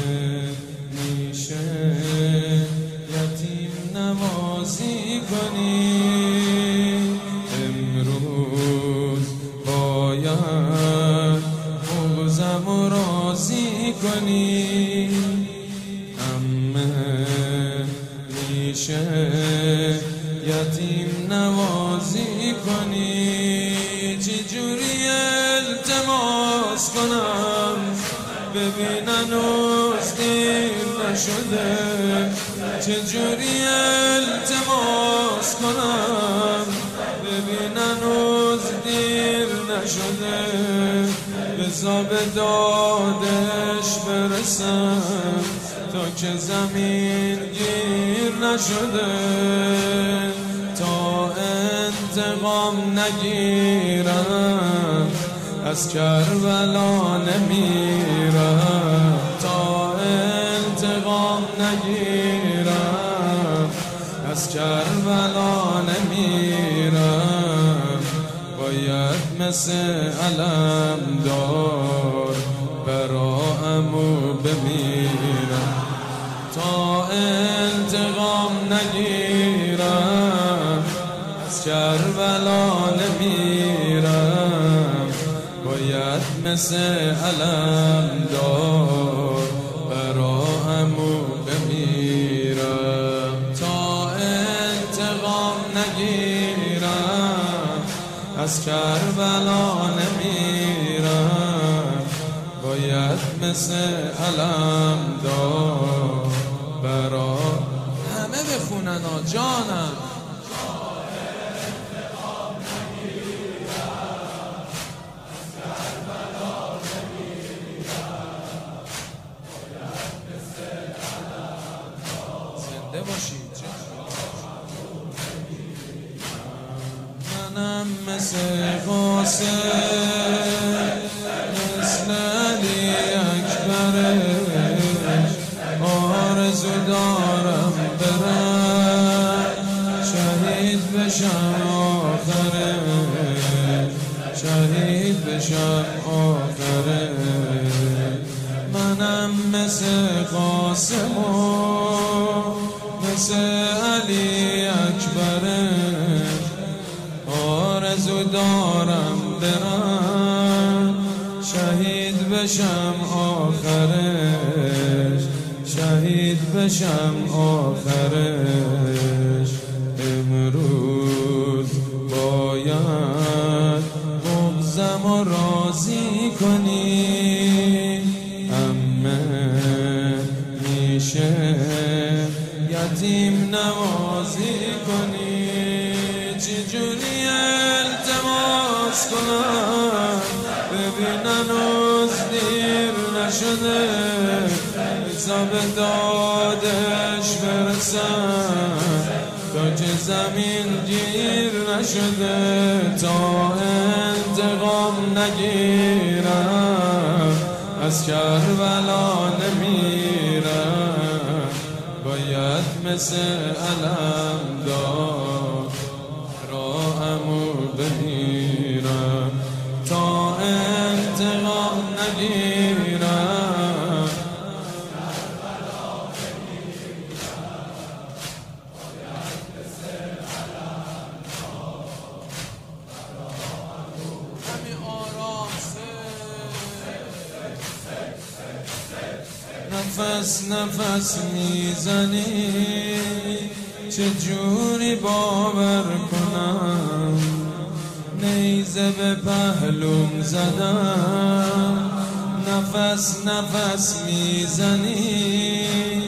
میشه یتیم نوازی کنی کنی همه میشه یتیم نوازی کنی چجوری التماس کنم ببینن هنوز دیر نشده چجوری التماس کنم ببینن هنوز دیر نشده بزا به دادش برسم تا که زمین گیر نشده تا انتقام نگیرم از کربلا نمیرم تا انتقام نگیرم از کربلا نمیرم باید مثل علم دار براءمو بمیرم تا انتقام نگیرم از کربلا نمیرم باید مثل علم دار براءمو بمیرم تا انتقام نگیرم از کربلا نمیرم باید مثل علم دار برا همه بخونن ها جانم زنده باشید منم مثل قاسم مثل علی اکبرش آرزو دارم برم شهید بشم آخرش شهید بشم آخرش منم مثل قاسم و مثل علی اکبرش آرزو دارم برم شهید بشم آخرش شهید بشم آخرش امروز باید بغضم و راضی کنی همه میشه یتیم نوازی کنی چجوری التماس کنم ببینن هنوز دیر نشده بزا به دادش برسم تا که زمین گیر نشده تا انتقام نگیرم از کربلا نمیرم باید مثل علم دار نفس نفس میزنی چجوری باور کنم نیزه به پهلوم زدم نفس نفس میزنی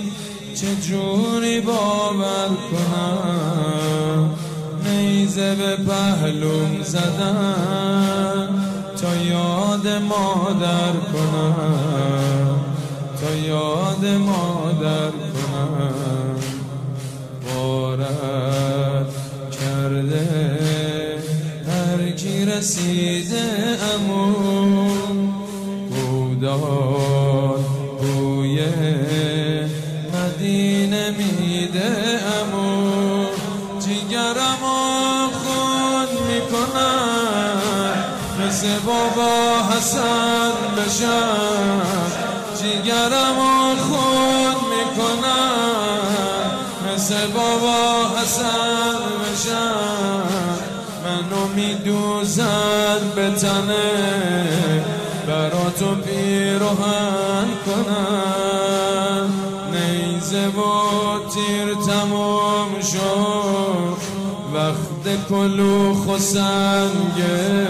چجوری باور کنم نیزه به پهلوم زدم تا یاد مادر کنم تا یاد مادر کنم غارت کرده هر کی رسیده امو بودار بوی مدینه میده امو جیگرمو خون میکنم مثل بابا حسن بشم جیگرمو خون میکنم مثل بابا حسن بشم منو میدوزن به تنه برا تو پیروهن کنم نیزه و تیر تموم شد وقت کلوخ و سنگه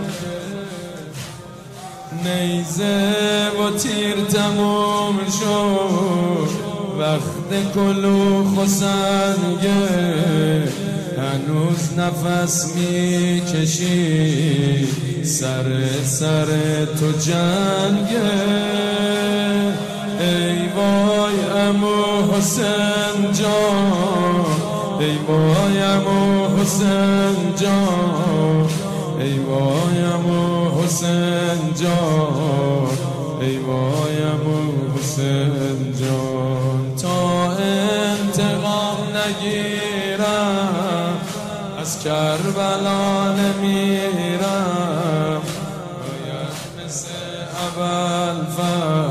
نیزه و تیر تموم شد وقت کلوخ و سنگه هنوز نفس میکشی سر سر تو جنگه ای وای عمو حسین جان ای وای عمو حسین جان ای وای عمو حسین جان ای وای عمو حسین جان تا انتقام نگیرم از کربلا نمیرم باید مثل ابوالفضل